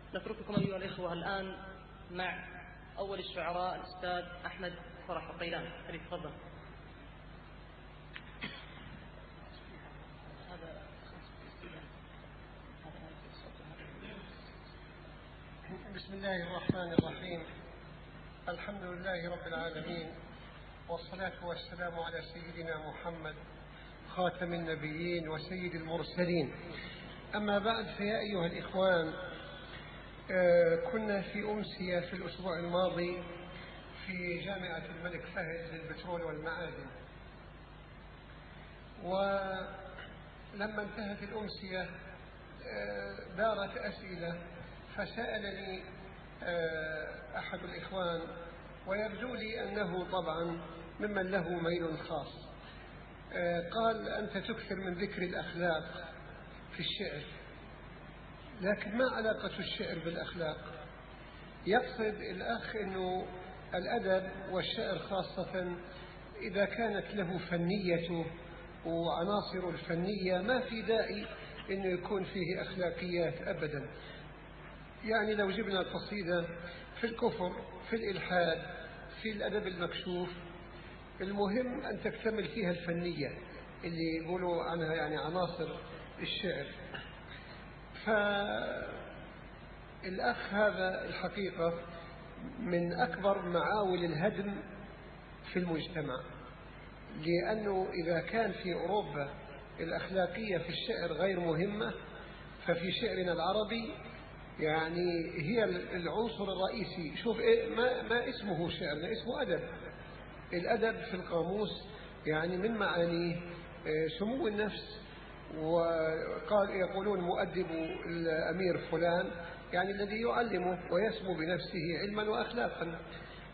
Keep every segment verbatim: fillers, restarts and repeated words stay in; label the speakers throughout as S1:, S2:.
S1: نترككم أيها الإخوة الآن مع أول الشعراء الأستاذ أحمد فرح الطيلان. تفضل.
S2: بسم الله الرحمن الرحيم. الحمد لله رب العالمين، والصلاة والسلام على سيدنا محمد خاتم النبيين وسيد المرسلين. أما بعد، فيا أيها الإخوان، كنا في أمسية في الأسبوع الماضي في جامعة الملك فهد للبترول والمعادن، ولما انتهت الأمسية دارت أسئلة، فسألني أحد الإخوان، ويبدو لي أنه طبعا ممن له ميل خاص، قال: أنت تكثر من ذكر الأخلاق في الشعر، لكن ما علاقة الشعر بالأخلاق؟ يقصد الأخ أنه الأدب والشعر خاصة إذا كانت له فنيته وعناصر الفنية ما في داعي أنه يكون فيه أخلاقيات أبدا. يعني لو جبنا قصيدة في الكفر، في الإلحاد، في الأدب المكشوف، المهم أن تكتمل فيها الفنية اللي يقولوا عنها يعني عناصر الشعر. فالأخ هذا الحقيقة من أكبر معاول الهدم في المجتمع، لأنه إذا كان في أوروبا الأخلاقية في الشعر غير مهمة، ففي شعرنا العربي يعني هي العنصر الرئيسي. شوف إيه ما, ما اسمه شعر، اسمه أدب. الأدب في القاموس يعني من معانيه سمو النفس، وقال يقولون مؤدب الأمير فلان، يعني الذي يعلمه ويسمو بنفسه علما وأخلاقا.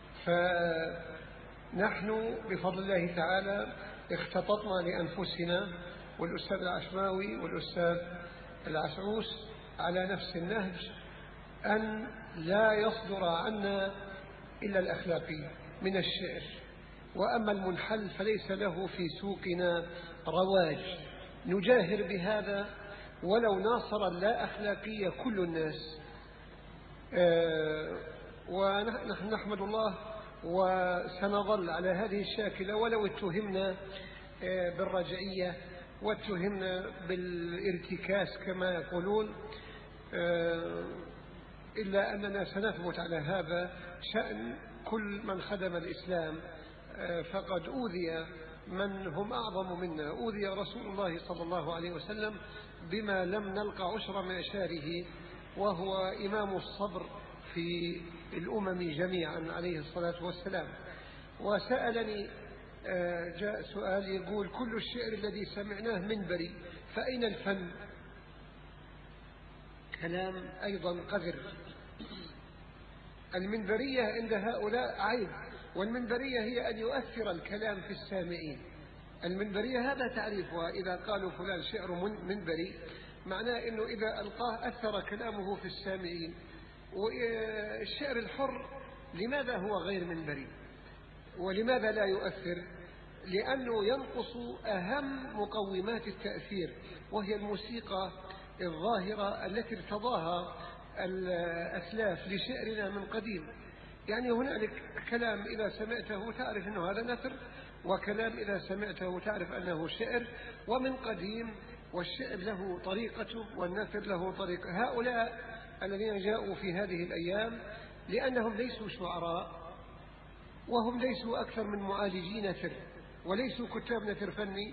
S2: فنحن بفضل الله تعالى اختططنا لأنفسنا، والأستاذ العشماوي والأستاذ العسعوس على نفس النهج، أن لا يصدر عنا إلا الأخلاقي من الشعر، وأما المنحل فليس له في سوقنا رواج نجاهر بهذا ولو ناصر اللا أخلاقية كل الناس. آه ونحن نحمد الله وسنظل على هذه الشاكلة، ولو اتهمنا آه بالرجعية واتهمنا بالارتكاس كما يقولون، آه إلا أننا سنثبت على هذا شأن كل من خدم الإسلام. آه فقد أوذي من هم أعظم منا، أوذي رسول الله صلى الله عليه وسلم بما لم نلقى عشر معشاره، وهو إمام الصبر في الأمم جميعا عليه الصلاة والسلام. وسألني جاء سؤال يقول: كل الشعر الذي سمعناه منبري، فأين الفن؟ كلام أيضا قذر. المنبرية عند هؤلاء عيب، والمنبرية هي أن يؤثر الكلام في السامعين. المنبرية هذا تعريفها، إذا قالوا فلان شعر منبري معناه أنه إذا ألقاه أثر كلامه في السامعين. والشعر الحر لماذا هو غير منبري ولماذا لا يؤثر؟ لأنه ينقص أهم مقومات التأثير، وهي الموسيقى الظاهرة التي ارتضاها الأسلاف لشعرنا من قديم. يعني هنالك كلام إذا سمعته تعرف أنه هذا نثر، وكلام إذا سمعته تعرف أنه شعر، ومن قديم، والشعر له طريقته والنثر له طريقة. هؤلاء الذين جاءوا في هذه الأيام لأنهم ليسوا شعراء، وهم ليسوا أكثر من معالجي نثر، وليسوا كتاب نثر فني،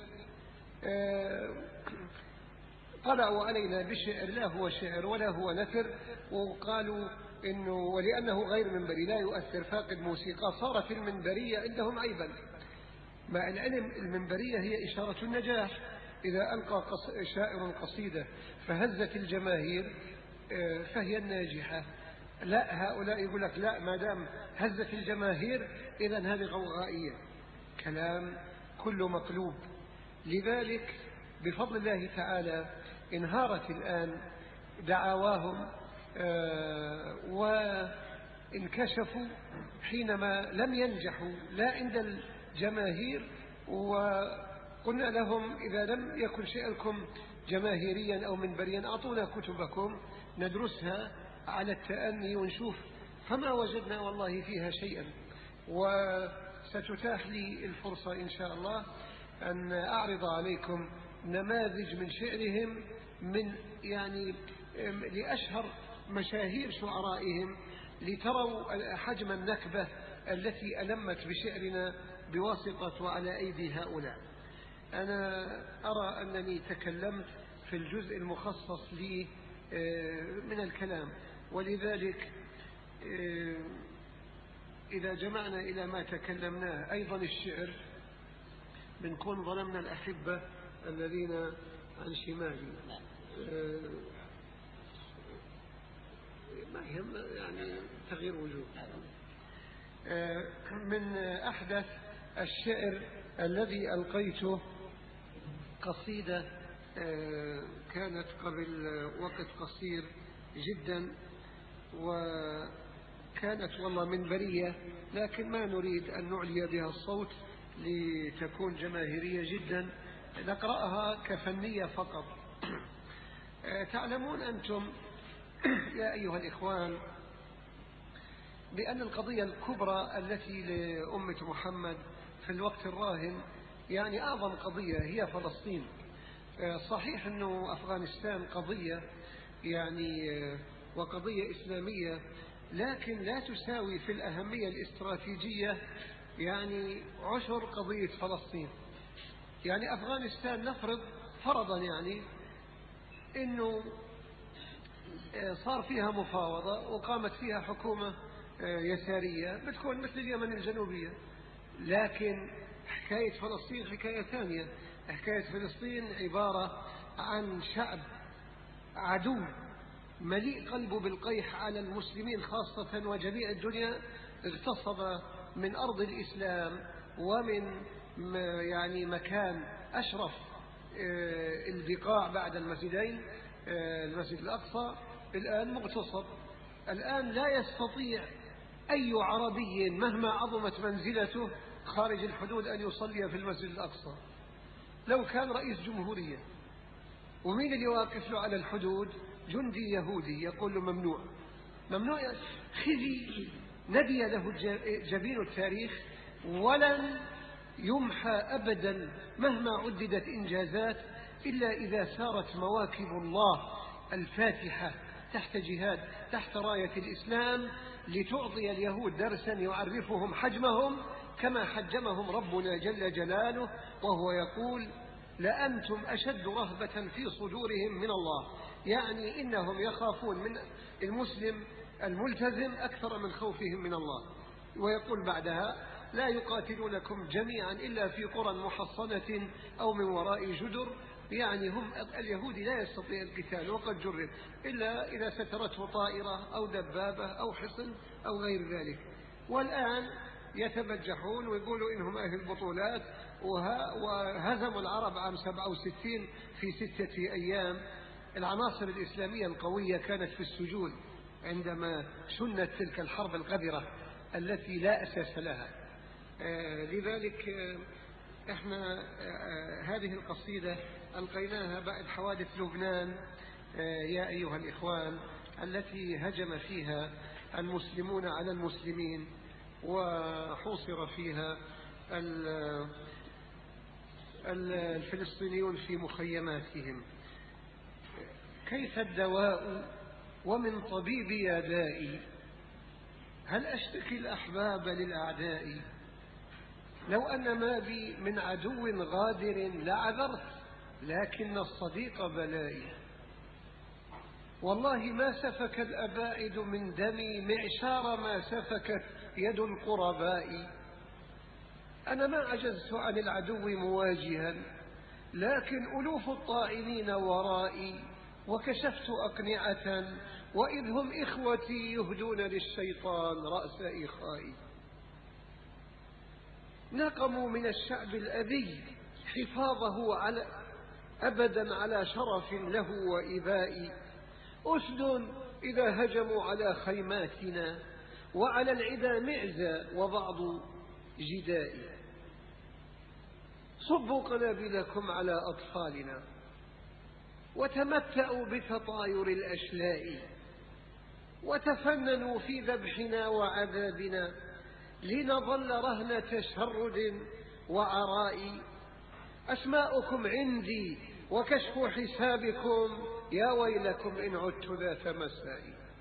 S2: طلعوا علينا بشعر لا هو شعر ولا هو نثر، وقالوا إنه ولأنه غير منبري لا يؤثر فاقد موسيقى، صارت المنبرية عندهم عيبا. مع العلم المنبرية هي إشارة النجاح. إذا ألقى شاعر قصيدة فهزت الجماهير فهي الناجحة. لا، هؤلاء يقول لك لا، ما دام هزت الجماهير إذن هذه غوغائية. كلام كله مقلوب. لذلك بفضل الله تعالى انهارت الآن دعواهم وانكشفوا حينما لم ينجحوا لا عند الجماهير. وقلنا لهم: إذا لم يكن شعركم جماهيريا أو منبريا أعطونا كتبكم ندرسها على التأني ونشوف، فما وجدنا والله فيها شيئا. وستتاح لي الفرصة إن شاء الله أن أعرض عليكم نماذج من شعرهم من يعني لأشهر مشاهير شعرائهم، لتروا حجم النكبة التي ألمت بشعرنا بواسطة وعلى أيدي هؤلاء. أنا أرى أنني تكلمت في الجزء المخصص لي من الكلام، ولذلك إذا جمعنا إلى ما تكلمناه أيضا الشعر بنكون ظلمنا الأحبة الذين عن شمالي. ما يهم يعني تغيير وجوه. من أحدث الشعر الذي ألقيته قصيدة كانت قبل وقت قصير جدا، وكانت والله من برية، لكن ما نريد أن نعلي بها الصوت لتكون جماهيرية جدا، نقرأها كفنية فقط. تعلمون أنتم يا أيها الإخوان بأن القضية الكبرى التي لأمة محمد في الوقت الراهن يعني أعظم قضية هي فلسطين. صحيح أنه أفغانستان قضية يعني وقضية إسلامية، لكن لا تساوي في الأهمية الاستراتيجية يعني عشر قضية فلسطين. يعني أفغانستان نفرض فرضا يعني أنه صار فيها مفاوضة وقامت فيها حكومة يسارية بتكون مثل اليمن الجنوبية، لكن حكاية فلسطين حكاية ثانية. حكاية فلسطين عبارة عن شعب عدو مليء قلبه بالقيح على المسلمين خاصة وجميع الدنيا، اغتصب من أرض الإسلام ومن يعني مكان أشرف البقاع بعد المسجدين، المسجد الأقصى الآن مغتصب. الآن لا يستطيع أي عربي مهما عظمت منزلته خارج الحدود أن يصلي في المسجد الأقصى لو كان رئيس جمهورية. ومين اللي واقف له على الحدود؟ جندي يهودي يقول له ممنوع ممنوع. خزي ندي له جبين التاريخ، ولن يمحى أبدا مهما عددت إنجازات إلا إذا سارت مواكب الله الفاتحة تحت جهاد تحت راية الإسلام لتعطي اليهود درسا يعرفهم حجمهم كما حجمهم ربنا جل جلاله، وهو يقول لأنتم أشد رهبة في صدورهم من الله. يعني إنهم يخافون من المسلم الملتزم أكثر من خوفهم من الله. ويقول بعدها لا يقاتلونكم جميعا إلا في قرى محصنة أو من وراء جدر. يعني هم اليهود لا يستطيع القتال وقد جرب إلا إذا سترته طائرة أو دبابة أو حصن أو غير ذلك. والآن يتبجحون ويقولوا إنهم أهل بطولات وهزموا العرب عام سبعة وستين في ستة أيام. العناصر الإسلامية القوية كانت في السجون عندما شنت تلك الحرب القذرة التي لا أساس لها. آه لذلك آه احنا آه هذه القصيدة ألقيناها بعد حوادث لبنان آه يا أيها الإخوان التي هجم فيها المسلمون على المسلمين وحوصر فيها الفلسطينيون في مخيماتهم. كيف الدواء ومن طبيبي يا دائي، هل أشتكي الأحباب للأعداء؟ لو أن ما بي من عدو غادر لعذرت، لكن الصديق بلائي. والله ما سفك الأبائد من دمي معشار ما سفكت يد القرباء. أنا ما عجزت عن العدو مواجها، لكن ألوف الطائنين ورائي. وكشفت أقنعة وإذ هم إخوتي يهدون للشيطان رأس إخائي. نقموا من الشعب الأبي حفاظه على أبدا على شرف له وإباء. أسد إذا هجموا على خيماتنا وعلى العدا معزى وبعض جدائي. صبوا قنابلكم على أطفالنا وتمتعوا بتطاير الأشلاء. وتفننوا في ذبحنا وعذابنا لنظل رهن تشرد وعراء. أسماؤكم عندي وكشف حسابكم يا ويلكم إن عدت ذات مساء.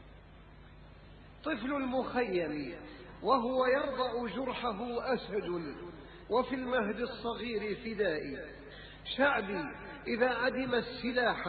S2: طفل المخيم وهو يرضع جرحه أسد وفي المهد الصغير فدائي. شعبي إذا عدم السلاح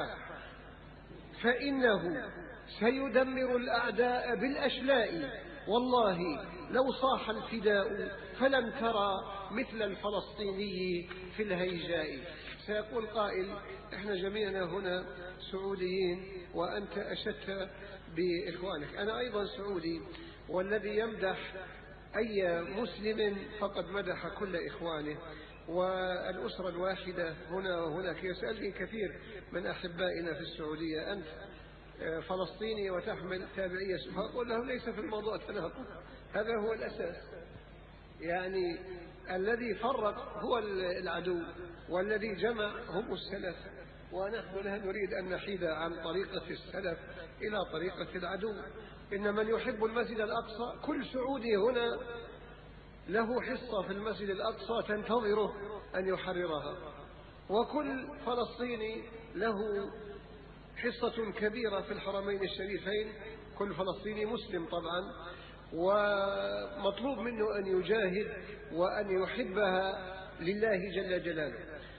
S2: فإنه سيدمر الأعداء بالأشلاء. والله لو صاح الفداء فلن ترى مثل الفلسطيني في الهيجاء. سيقول قائل احنا جميعنا هنا سعوديين وأنت أشدت بإخوانك. أنا أيضا سعودي، والذي يمدح أي مسلم فقد مدح كل إخوانه، والأسرة الواحدة هنا وهناك. يسألني كثير من أحبائنا في السعودية أنت فلسطيني وتحمل تابعية، أقول لهم ليس في الموضوع تناقض، هذا هو الأساس. يعني الذي فرق هو العدو والذي جمع هم السلف، ونحن لا نريد أن نحيد عن طريقة السلف إلى طريقة العدو. إن من يحب المسجد الأقصى، كل سعودي هنا له حصة في المسجد الأقصى تنتظره أن يحررها، وكل فلسطيني له حصة كبيرة في الحرمين الشريفين، كل فلسطيني مسلم طبعا، ومطلوب منه أن يجاهد وأن يحبها لله جل جلاله.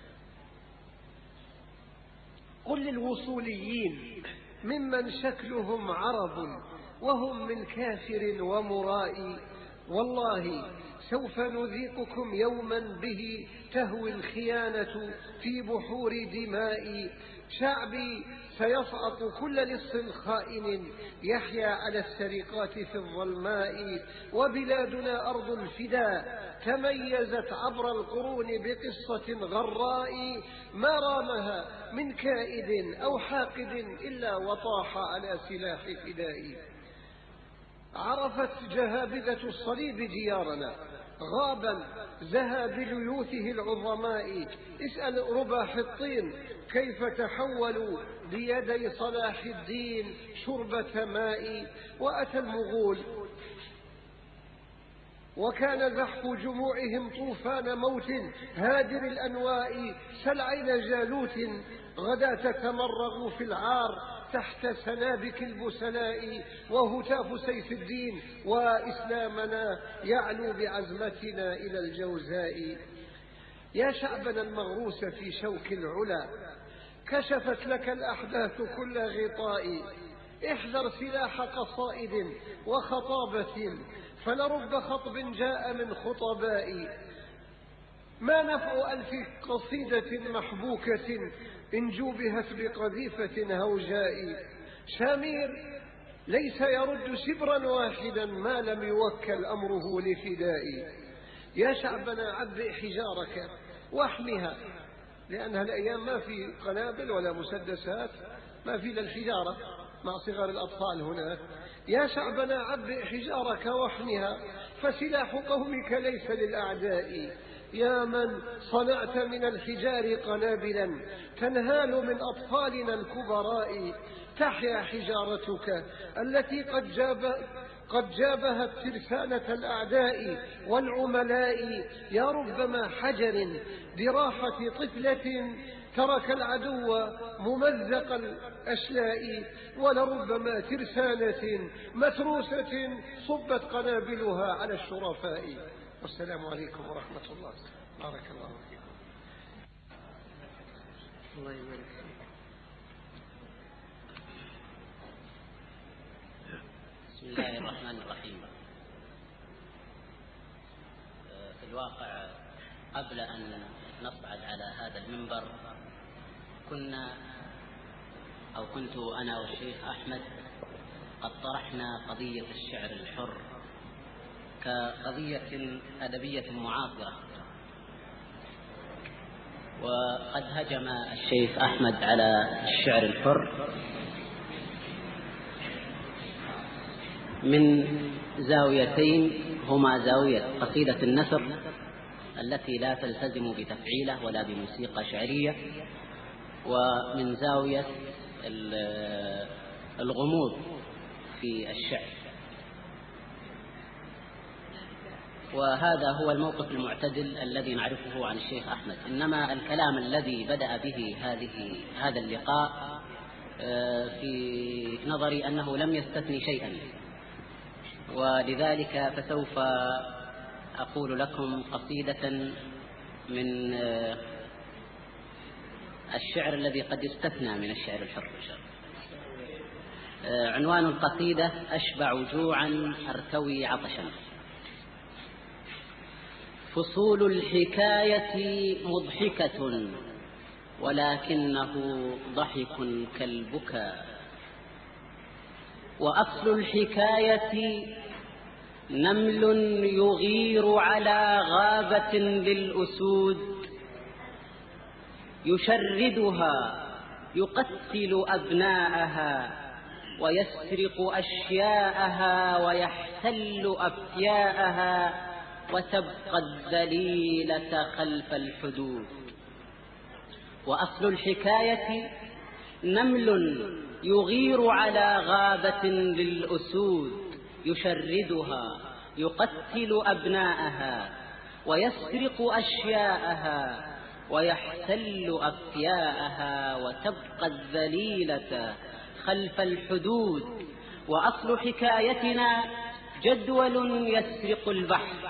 S2: قل للوصوليين ممن شكلهم عرب وهم من كافر ومرائي، والله سوف نذيقكم يوما به تهوي الخيانة في بحور دماء. شعبي سيسقط كل لص خائن يحيا على السرقات في الظلماء. وبلادنا أرض الفداء تميزت عبر القرون بقصة غراء، ما رامها من كائد أو حاقد إلا وطاح على سلاح فداء. عرفت جهابذة الصليب ديارنا غابا زهى بليوثه العظماء. اسأل ربا حطين كيف تحولوا بيدي صلاح الدين شربة ماء. وأتى المغول وكان زحف جموعهم طوفان موت هادر الأنواء. سل عين جالوت غدا تتمرغ في العار تحت سنابك البسلاء. وهتاف سيف الدين وإسلامنا يعلو بعزمتنا إلى الجوزاء. يا شعبنا المغروس في شوك العلا كشفت لك الأحداث كل غطاء. احذر سلاح قصائد وخطابة فلرب خطب جاء من خطباء. ما نفع ألف قصيدة محبوكة إن جوبهت بقذيفة هوجاء. شامير ليس يرد شبرا واحدا ما لم يوكل أمره لفداء. يا شعبنا عبئ حجارك واحمها، لأنها الأيام ما في قنابل ولا مسدسات، ما في للحجارة مع صغار الأطفال هناك. يا شعبنا عبئ حجارك واحمها فسلاح قومك ليس للأعداء. يا من صنعت من الحجار قنابلا تنهال من أطفالنا الكبراء. تحيا حجارتك التي قد جاب قد جابهت ترسانة الأعداء والعملاء. يا ربما حجر براحة طفلة ترك العدو ممزق الأشلاء، ولربما ترسانة متروسة صبت قنابلها على الشرفاء. والسلام عليكم ورحمة الله. بارك الله فيكم. الله يبارك فيك.
S3: بسم الله الرحمن الرحيم. في الواقع قبل أن نصعد على هذا المنبر كنا أو كنت أنا والشيخ أحمد قد طرحنا قضية الشعر الحر كقضية أدبية معاصرة، وقد هجم الشيخ أحمد على الشعر الحر من زاويتين، هما زاوية قصيدة النثر التي لا تلتزم بتفعيله ولا بموسيقى شعرية، ومن زاوية الغموض في الشعر، وهذا هو الموقف المعتدل الذي نعرفه عن الشيخ أحمد. إنما الكلام الذي بدأ به هذه هذا اللقاء في نظري أنه لم يستثني شيئا، ولذلك فسوف أقول لكم قصيدة من الشعر الذي قد يستثنى من الشعر الحر. عنوان القصيدة: أشبع جوعا أرتوي عطشا. فصول الحكاية مضحكة ولكنه ضحك كالبكاء، وأصل الحكاية نمل يغير على غابة للأسود، يشردها يقتل أبناءها ويسرق أشياءها ويحتل أفياءها، وتبقى الذليلة خلف الحدود. وأصل الحكاية نمل يغير على غابة للأسود، يشردها يقتل أبناءها ويسرق أشياءها ويحتل أفياءها، وتبقى الذليلة خلف الحدود. وأصل حكايتنا جدول يسرق البحر،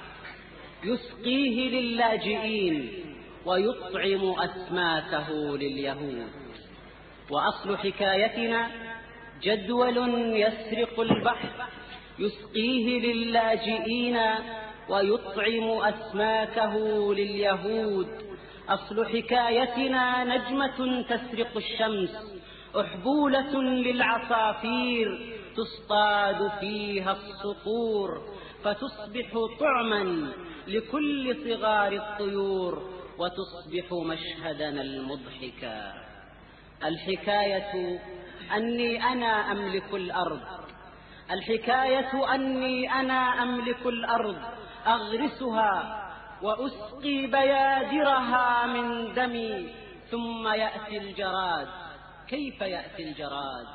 S3: يسقيه للاجئين ويطعم أسماكه لليهود. وأصل حكايتنا جدول يسرق البحر، يسقيه للاجئين ويطعم أسماكه لليهود. أصل حكايتنا نجمة تسرق الشمس، أحبولة للعصافير تصطاد فيها الصقور، فتصبح طعما لكل صغار الطيور، وتصبح مشهدنا المضحكا. الحكاية أني أنا أملك الأرض، الحكاية أني أنا أملك الأرض، أغرسها وأسقي بيادرها من دمي، ثم يأتي الجراد. كيف يأتي الجراد؟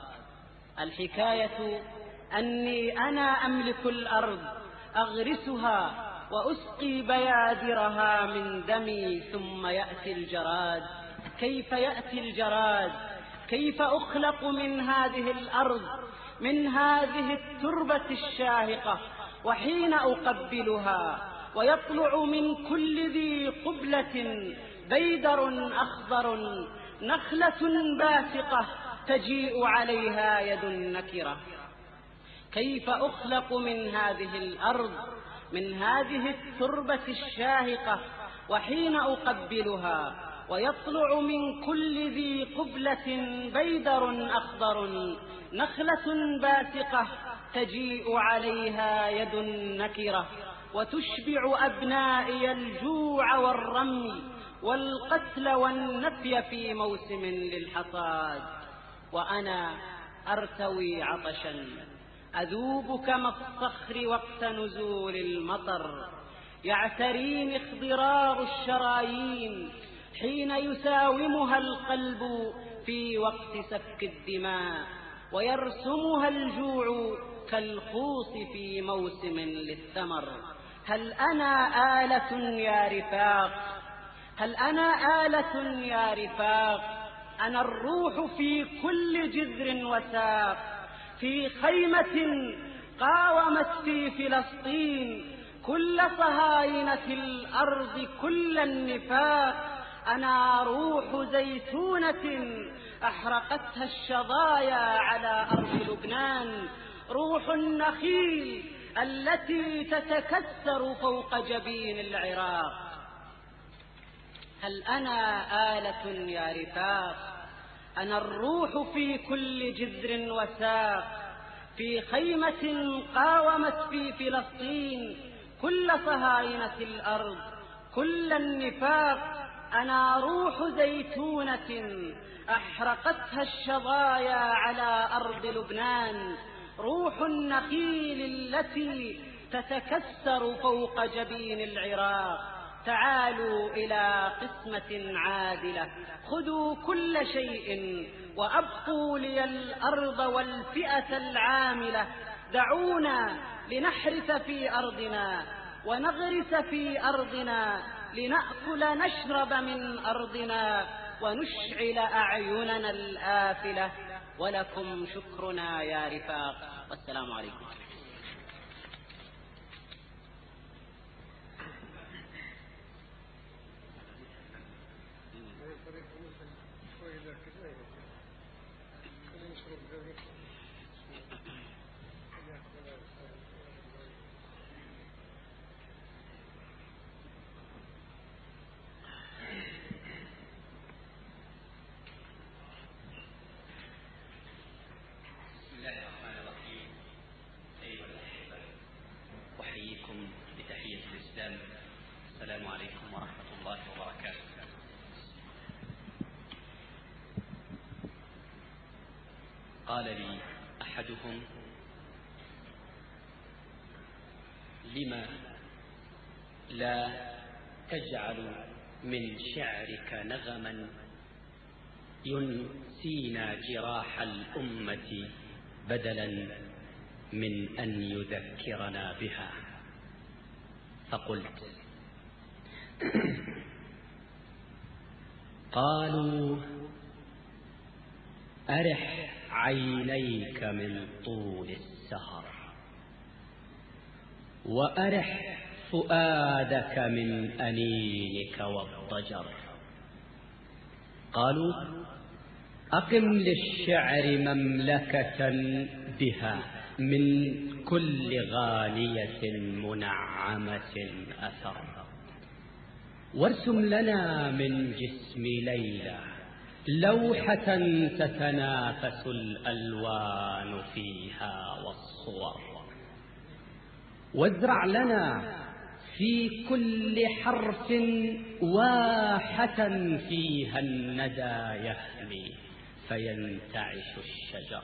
S3: الحكاية أني أنا أملك الأرض، أغرسها وأسقي بيادرها من دمي، ثم يأتي الجراد. كيف يأتي الجراد؟ كيف أخلق من هذه الأرض، من هذه التربة الشاهقة، وحين أقبلها ويطلع من كل ذي قبلة بيدر أخضر، نخلة باسقة تجيء عليها يد نكرة. كيف أخلق من هذه الأرض، من هذه التربة الشاهقة، وحين أقبلها ويطلع من كل ذي قبلة بيدر أخضر، نخلة باسقة تجيء عليها يد نكرة، وتشبع أبنائي الجوع والرمي والقتل والنفي في موسم للحصاد. وأنا أرتوي عطشا أذوب كما الصخر وقت نزول المطر، يعتريني اخضرار الشرايين حين يساومها القلب في وقت سفك الدماء، ويرسمها الجوع كالخوص في موسم للثمر. هل أنا آلة يا رفاق؟ هل أنا آلة يا رفاق؟ أنا الروح في كل جذر وساق، في خيمة قاومت في فلسطين كل صهاينة الأرض كل النفاق. أنا روح زيتونة أحرقتها الشظايا على أرض لبنان، روح النخيل التي تتكسر فوق جبين العراق. هل أنا آلة يا رفاق؟ أنا الروح في كل جذر وساق، في خيمة قاومت في فلسطين كل صهاينة الأرض كل النفاق. أنا روح زيتونة أحرقتها الشظايا على أرض لبنان، روح النخيل التي تتكسر فوق جبين العراق. تعالوا إلى قسمة عادلة، خذوا كل شيء وأبقوا لي الأرض والفئة العاملة. دعونا لنحرث في أرضنا ونغرس في أرضنا، لنأكل نشرب من أرضنا ونشعل أعيننا الآفلة. ولكم شكرنا يا رفاق، والسلام عليكم.
S4: السلام عليكم ورحمة الله وبركاته. قال لي أحدهم: لما لا تجعل من شعرك نغما ينسينا جراح الأمة بدلا من أن يذكرنا بها؟ فقلت: قالوا: أرح عينيك من طول السهر، وأرح فؤادك من أنينك والضجر. قالوا: أقم للشعر مملكة بها من كل غالية منعمة أثر، وارسم لنا من جسم ليلى لوحة تتنافس الألوان فيها والصور، وازرع لنا في كل حرف واحة فيها الندى يهمي فينتعش الشجر،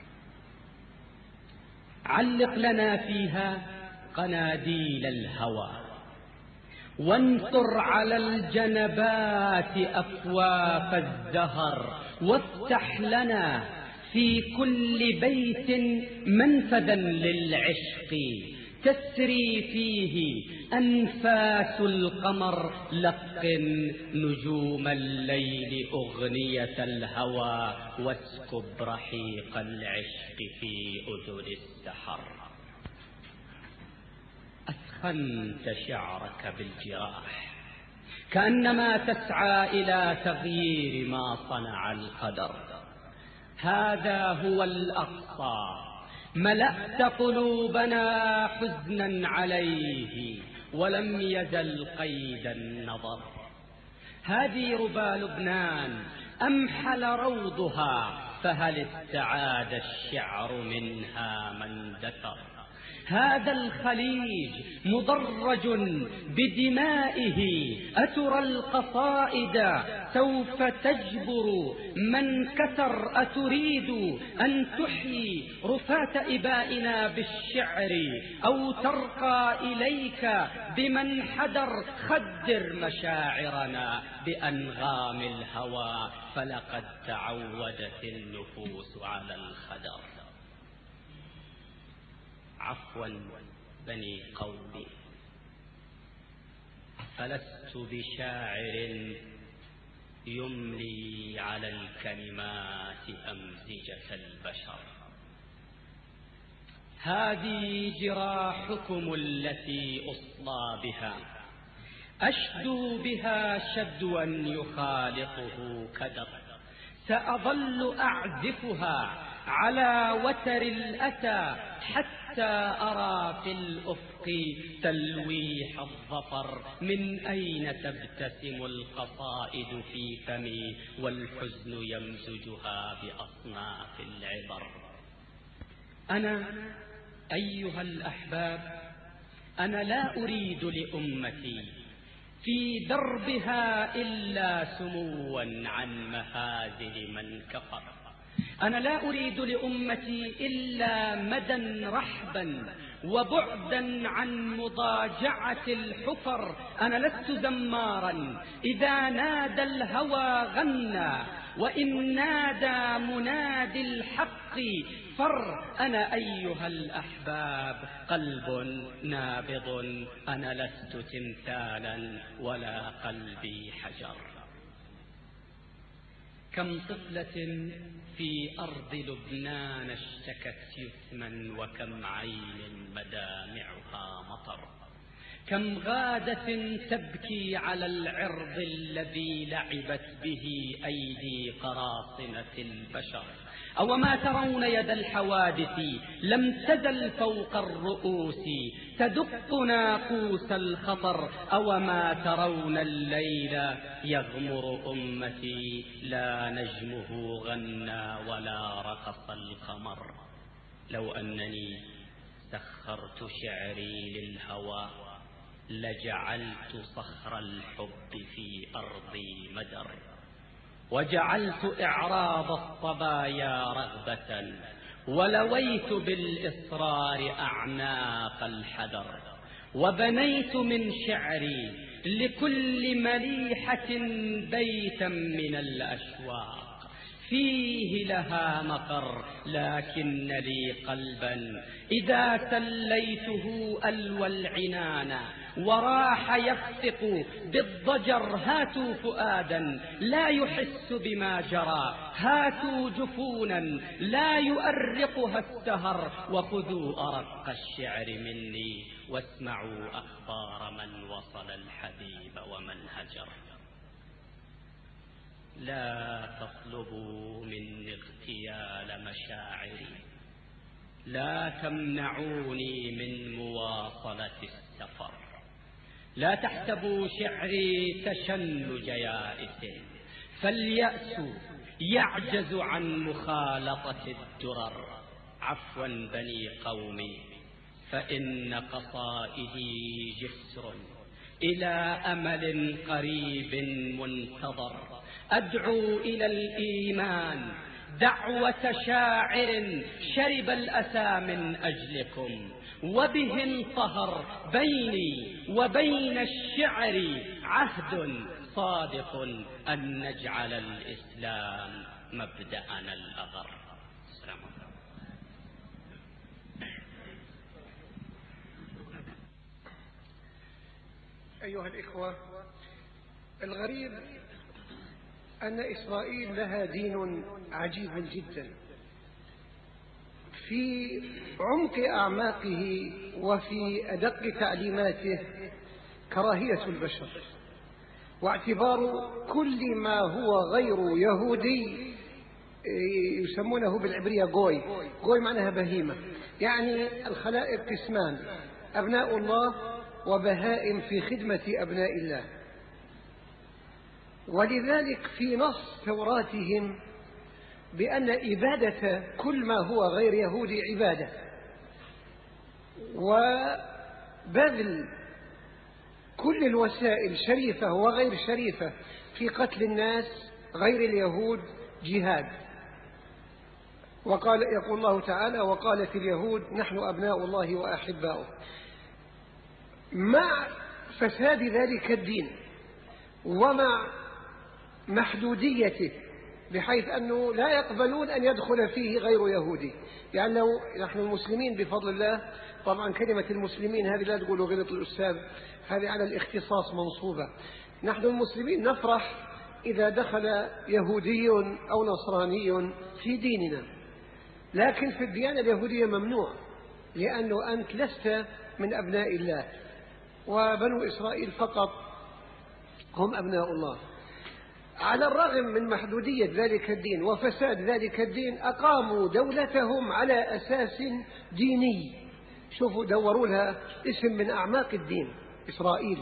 S4: علق لنا فيها قناديل الهوى، وانثر على الجنبات أفواف الزهر، وافتح لنا في كل بيت منفذا للعشق تسري فيه أنفاس القمر، لقن نجوم الليل أغنية الهوى، واسكب رحيق العشق في أذن السحر. أثخنت شعرك بالجراح كأنما تسعى إلى تغيير ما صنع القدر. هذا هو الأقصى، ملأت قلوبنا حزنا عليه ولم يزل قيد النظر. هذه ربا لبنان أمحل روضها، فهل استعاد الشعر منها من دثر. هذا الخليج مضرج بدمائه، أترى القصائد سوف تجبر من كثر. أتريد أن تحيي رفات إبائنا بالشعر، أو ترقى إليك بمن حدر. خدر مشاعرنا بأنغام الهوى، فلقد تعودت النفوس على الخدر. عفوا بني قومي، فلست بشاعر يملي على الكلمات أمزجة البشر. هذه جراحكم التي أصلى بها، أشدو بها شدوا يخالطه كدر. سأظل أعزفها على وتر الأسى حتى أرى في الأفق تلويح الظفر. من أين تبتسم القصائد في فمي، والحزن يمزجها بأصناف العبر. أنا أيها الأحباب، أنا لا أريد لأمتي في دربها إلا سموا عن مهازل من كفر. أنا لا أريد لأمتي إلا مدى رحبا وبعدا عن مضاجعة الحفر. أنا لست زمارا إذا نادى الهوى غنى، وإن نادى منادي الحق حقي فر. أنا أيها الأحباب قلب نابض، أنا لست تمثالا ولا قلبي حجر. كم طفلة في أرض لبنان اشتكت يتما، وكم عين مدامعها مطر. كم غادة تبكي على العرض الذي لعبت به أيدي قراصنة البشر. أو ما ترون يد الحوادث لم تزل فوق الرؤوس تدق ناقوس الخطر. أو ما ترون الليل يغمر أمتي لا نجمه غنى ولا رقص القمر. لو أنني سخرت شعري للهوى لجعلت صخر الحب في أرضي مدر، وجعلت إعراض الصبايا رغبة، ولويت بالإصرار أعناق الحذر. وبنيت من شعري لكل مليحة بيتا من الأشواق فيه لها مقر. لكن لي قلبا إذا سليته ألوى العنان وراح يفسق بالضجر. هاتوا فؤادا لا يحس بما جرى، هاتوا جفونا لا يؤرقها السهر. وخذوا أرق الشعر مني واسمعوا أخبار من وصل الحبيب ومن هجر. لا تطلبوا مني اغتيال مشاعري، لا تمنعوني من مواصلة السفر. لا تحسبوا شعري تشنج يائس، فاليأس يعجز عن مخالطة الدرر. عفوا بني قومي، فإن قصائدي جسر إلى أمل قريب منتظر. أدعو إلى الإيمان دعوة شاعر شرب الأسى من أجلكم، وبه انطهر بيني وبين الشعر عهد صادق أن نجعل الإسلام مبدأنا الأغر. السلام عليكم.
S2: أيها الإخوة، الغريب أن إسرائيل لها دين عجيب جدا في عمق أعماقه وفي أدق تعليماته كراهية البشر، واعتبار كل ما هو غير يهودي يسمونه بالعبرية غوي. غوي معناها بهيمة، يعني الخلائق قسمان: أبناء الله وبهائم في خدمة أبناء الله. ولذلك في نص توراتهم بأن إبادة كل ما هو غير يهودي عبادة، وبذل كل الوسائل شريفة وغير شريفة في قتل الناس غير اليهود جهاد. وقال يقول الله تعالى: وقالت اليهود نحن أبناء الله وأحباؤه. مع فساد ذلك الدين ومع محدوديته، بحيث أنه لا يقبلون أن يدخل فيه غير يهودي. يعني لو نحن المسلمين بفضل الله، طبعا كلمة المسلمين هذه لا تقولوا غلط الأستاذ، هذه على الاختصاص منصوبة. نحن المسلمين نفرح إذا دخل يهودي أو نصراني في ديننا، لكن في الديانة اليهودية ممنوع، لأنه أنت لست من أبناء الله، وبنو إسرائيل فقط هم أبناء الله. على الرغم من محدودية ذلك الدين وفساد ذلك الدين، أقاموا دولتهم على أساس ديني. شوفوا، دوروا لها اسم من أعماق الدين: إسرائيل.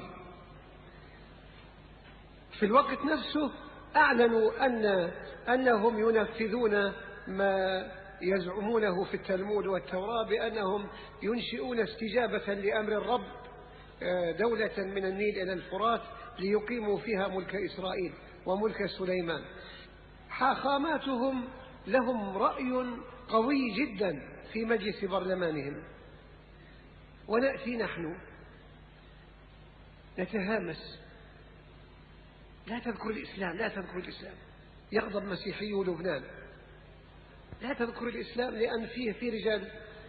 S2: في الوقت نفسه أعلنوا أن أنهم ينفذون ما يزعمونه في التلمود والتوراة بأنهم ينشئون استجابة لأمر الرب دولة من النيل إلى الفرات ليقيموا فيها ملك إسرائيل وملك سليمان. حاخاماتهم لهم رأي قوي جدا في مجلس برلمانهم، ونأتي نحن نتهامس: لا تذكر الإسلام، لا تذكر الإسلام. يغضب مسيحي لبنان لا تذكر الإسلام لأن فيه في رجال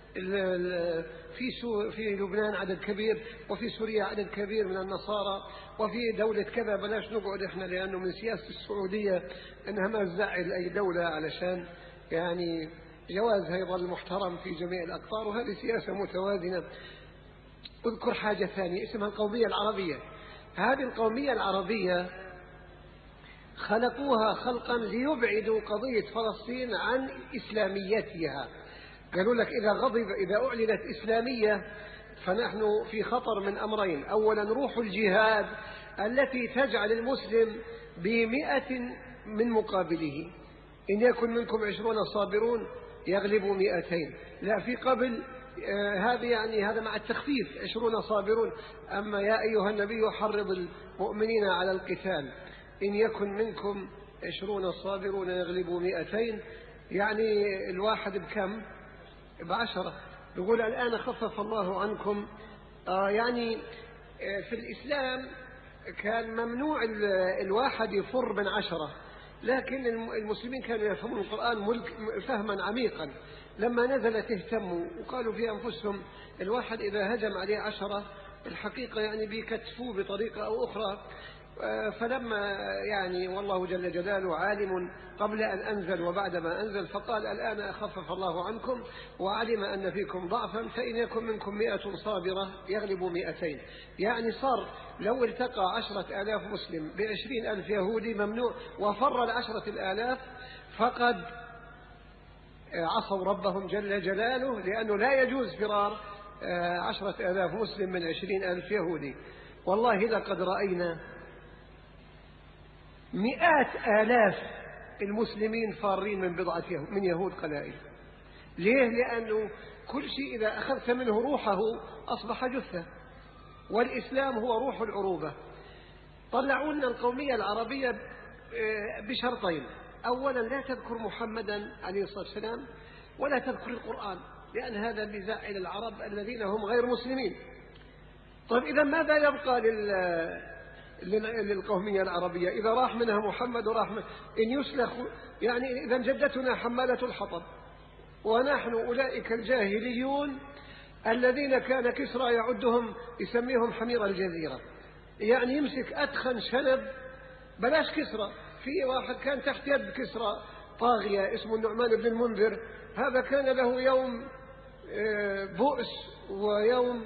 S2: في سو في لبنان عدد كبير، وفي سوريا عدد كبير من النصارى، وفي دولة كذا. بلاش نقعد إحنا لأنه من سياسة السعودية أنها ما تزعل أي دولة علشان يعني جوازها يظل محترم في جميع الأقطار، وهذه سياسة متوازنة. أذكر حاجة ثانية اسمها القومية العربية. هذه القومية العربية خلقوها خلقا ليبعدوا قضية فلسطين عن إسلاميتها. قالوا لك إذا غضب إذا أعلنت إسلامية فنحن في خطر من أمرين: أولا روح الجهاد التي تجعل المسلم بمئة من مقابله، إن يكن منكم عشرون صابرون يغلبوا مئتين. لا، في قبل آه هذا يعني هذا مع التخفيف عشرون صابرون. أما يا أيها النبي حرض المؤمنين على القتال إن يكن منكم عشرون صابرون يغلبوا مئتين، يعني الواحد بكم؟ بعشرة. يقول الآن خفف الله عنكم. آه يعني آه في الإسلام كان ممنوع الواحد يفر من عشرة، لكن المسلمين كانوا يفهمون القرآن فهما عميقا. لما نزلت اهتموا وقالوا في أنفسهم الواحد إذا هجم عليه عشرة الحقيقة يعني بيكتفوه بطريقة أو أخرى. فلما يعني والله جل جلاله عالم قبل أن أنزل وبعد ما أنزل، فقال الآن أخفف الله عنكم وعلم أن فيكم ضعفا فإن يكن منكم مئة صابرة يغلبوا مئتين. يعني صار لو التقى عشرة آلاف مسلم بعشرين ألف يهودي ممنوع، وفر العشرة الآلاف فقد عصوا ربهم جل جلاله، لأنه لا يجوز فرار عشرة آلاف مسلم من عشرين ألف يهودي. والله لقد رأينا مئات آلاف المسلمين فارين من بضعة يهود من يهود قلائل. ليه؟ لأنه كل شيء إذا أخذت منه روحه أصبح جثة، والإسلام هو روح العروبة. طلعوا لنا القومية العربية بشرطين: أولا لا تذكر محمدا عليه الصلاة والسلام ولا تذكر القرآن، لأن هذا بيزعل العرب الذين هم غير مسلمين. طيب إذا ماذا يبقى لل للقومية العربية إذا راح منها محمد وراح من إن يسلخ؟ يعني إذا جدتنا حمالة الحطب ونحن أولئك الجاهليون الذين كان كسرى يعدهم يسميهم حمير الجزيرة، يعني يمسك أدخن شنب. بلاش كسرى، في واحد كان تحت يد كسرى طاغية اسمه النعمان بن المنذر، هذا كان له يوم بؤس ويوم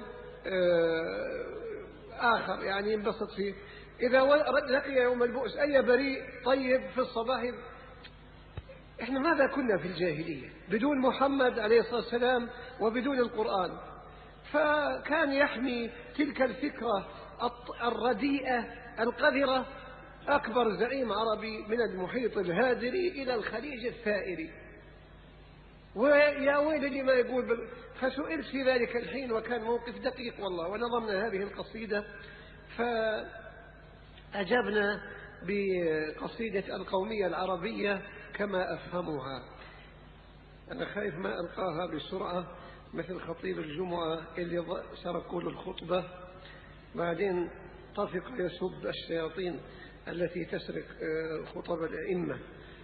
S2: آخر يعني ينبسط فيه. إذا لقي يوم البؤس أي بريء طيب في الصباح. إحنا ماذا كنا في الجاهلية بدون محمد عليه الصلاة والسلام وبدون القرآن؟ فكان يحمي تلك الفكرة الرديئة القذرة أكبر زعيم عربي من المحيط الهادري إلى الخليج الثائري. ويا ويل لما يقول بال... فسئلت في ذلك الحين وكان موقف دقيق والله، ونظمنا هذه القصيدة فأجبنا بقصيدة القومية العربية كما أفهمها. أنا خايف ما ألقاها بسرعة مثل خطيب الجمعة اللي سرقوا له الخطبة بعدين طفق يسب الشياطين التي تسرق خطب الأئمة.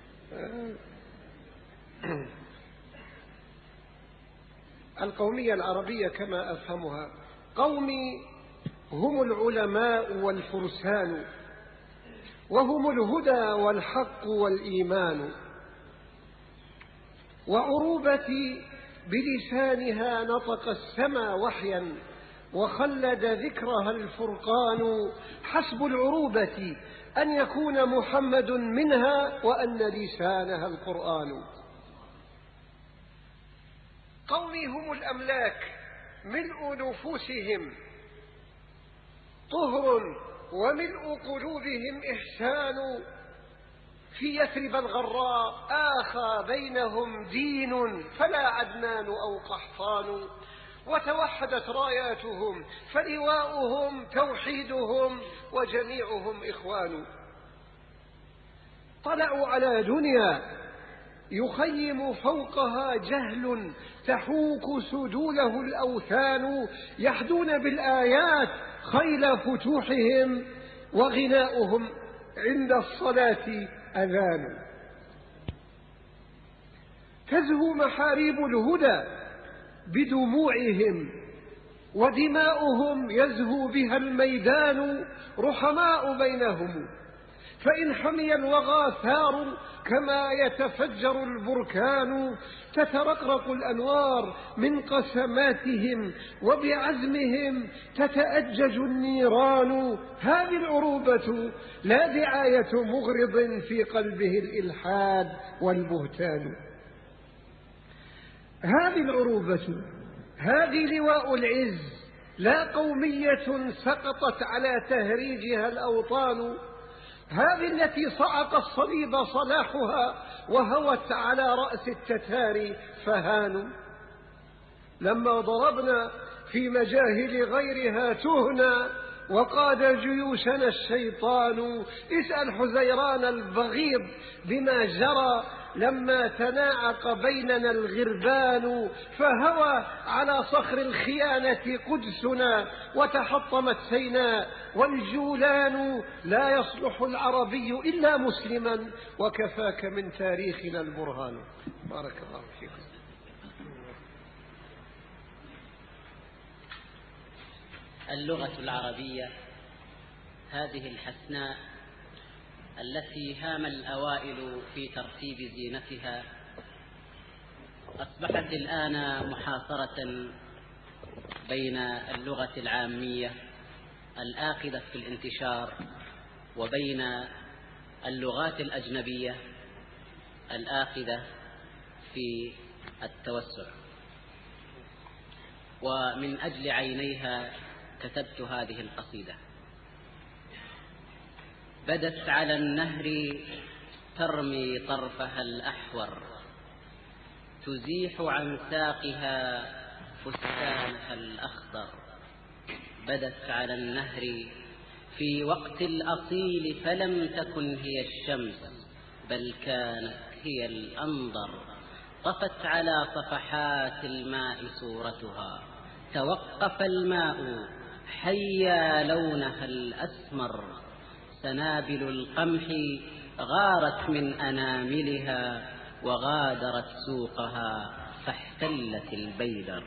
S2: القومية العربية كما أفهمها: قومي هم العلماء والفرسان، وهم الهدى والحق والإيمان، وعروبتي بلسانها نطق السما وحيا وخلد ذكرها الفرقان. حسب العروبة أن يكون محمد منها وأن لسانها القرآن. قومي هم الأملاك ملء نفوسهم طهر وملء قلوبهم إحسان. في يثرب الغراء آخى بينهم دين فلا عدنان أو قحطان. وتوحدت راياتهم فلواؤهم توحيدهم وجميعهم إخوان. طلعوا على دنيا يخيم فوقها جهل تحوك سدوله الأوثان. يحدون بالآيات خيل فتوحهم وغناؤهم عند الصلاة أذان. تزهو محاريب الهدى بدموعهم، ودماؤهم يزهو بها الميدان رحماء بينهم. فإن حمي الوغى ثار كما يتفجر البركان، تترقرق الأنوار من قسماتهم، وبعزمهم تتأجج النيران. هذه العروبة لا دعاية مغرض في قلبه الإلحاد والبهتان. هذه العروبة، هذه لواء العز، لا قومية سقطت على تهريجها الأوطان. هذه التي صعق الصليب صلاحها وهوت على رأس التتار فهانوا. لما ضربنا في مجاهل غيرها تهنا وقاد جيوشنا الشيطان، اسأل حزيران البغيض بما جرى لما تناعق بيننا الغربان. فهوى على صخر الخيانة قدسنا وتحطمت سيناء والجولان. لا يصلح العربي إلا مسلما وكفاك من تاريخنا البرهان. بارك الله فيكم.
S3: اللغة العربية هذه الحسناء التي هام الأوائل في ترتيب زينتها أصبحت الآن محاصرة بين اللغة العامية الآخذة في الانتشار وبين اللغات الأجنبية الآخذة في التوسع. ومن أجل عينيها كتبت هذه القصيدة. بدت على النهر ترمي طرفها الأحور، تزيح عن ساقها فستانها الأخضر. بدت على النهر في وقت الأصيل فلم تكن هي الشمس بل كانت هي الأنظر. طفت على صفحات الماء صورتها، توقف الماء حيا لونها الأسمر. سنابل القمح غارت من أناملها وغادرت سوقها فاحتلت البيدر.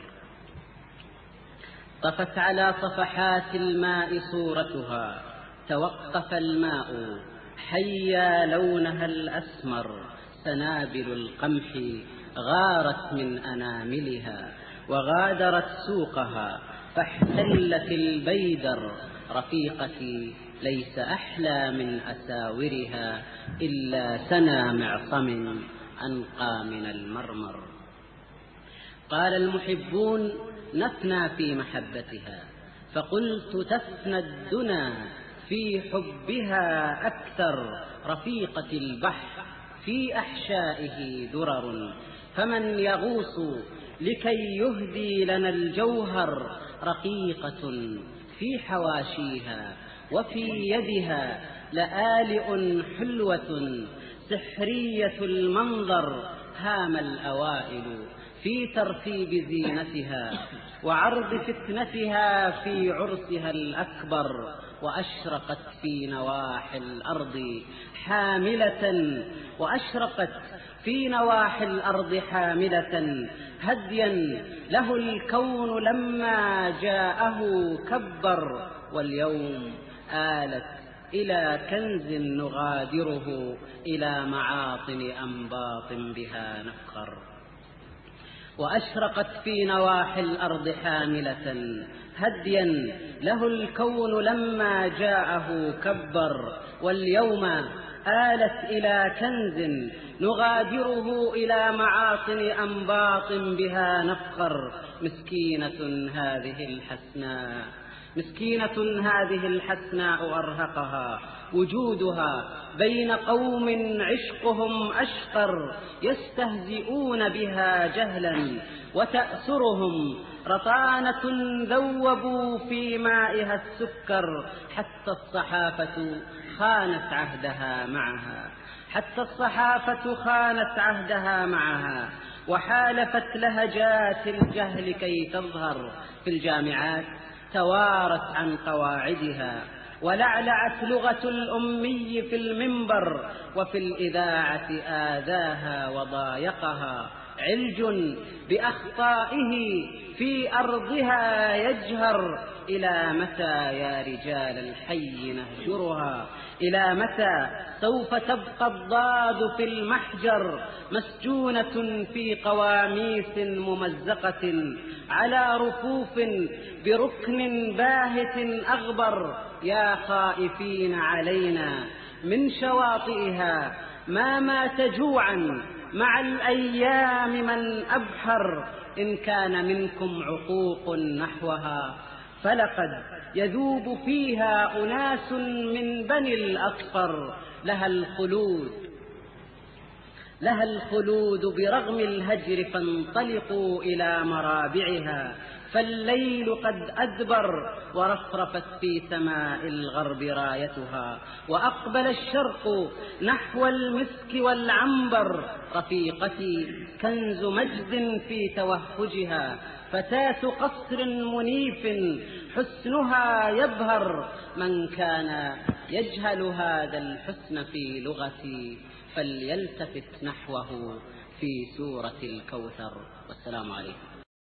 S3: طفت على صفحات الماء صورتها، توقف الماء حيا لونها الأسمر. سنابل القمح غارت من أناملها وغادرت سوقها فاحتلت البيدر. رفيقتي ليس أحلى من أساورها إلا سنا معصم أنقى من المرمر. قال المحبون نفنى في محبتها، فقلت تفنى الدنا في حبها أكثر. رفيقة البحر في أحشائه درر، فمن يغوص لكي يهدي لنا الجوهر. رقيقة في حواشيها وفي يدها لآلئ حلوة سحرية المنظر. هام الأوائل في ترتيب زينتها وعرض فتنتها في عرسها الأكبر. وأشرقت في نواحي الأرض حاملة وأشرقت في نواحي الأرض حاملة هديا له الكون لما جاءه كبر. واليوم آلت إلى كنز نغادره إلى معاطن أنباط بها نفخر. وأشرقت في نواحي الأرض حاملة هديا له الكون لما جاءه كبر. واليوم آلت إلى كنز نغادره إلى معاطن أنباط بها نفخر. مسكينة هذه الحسناء، مسكينة هذه الحسناء أرهقها وجودها بين قوم عشقهم أشقر. يستهزئون بها جهلا وتأسرهم رطانة ذوبوا في مائها السكر. حتى الصحافة خانت عهدها معها، حتى الصحافة خانت عهدها معها وحالفت لهجات الجهل كي تظهر. في الجامعات توارت عن قواعدها ولعلعت لغة الأمي في المنبر. وفي الإذاعة آذاها وضايقها علج بأخطائه في أرضها يجهر. إلى متى يا رجال الحي نهجرها؟ إلى متى سوف تبقى الضاد في المحجر مسجونة في قواميس ممزقة على رفوف بركن باهت أغبر؟ يا خائفين علينا من شواطئها ما مات جوعا مع الأيام من أبحر. إن كان منكم عقوق نحوها فلقد يذوب فيها أناس من بني الأصفر. لها الخلود لها الخلود برغم الهجر فانطلقوا إلى مرابعها. فالليل قد أدبر ورفرفت في سماء الغرب رايتها، وأقبل الشرق نحو المسك والعنبر. رفيقتي كنز مجد في توهجها، فتاة قصر منيف حسنها يبهر. من كان يجهل هذا الحسن في لغتي فليلتفت نحوه في سورة الكوثر. والسلام عليكم.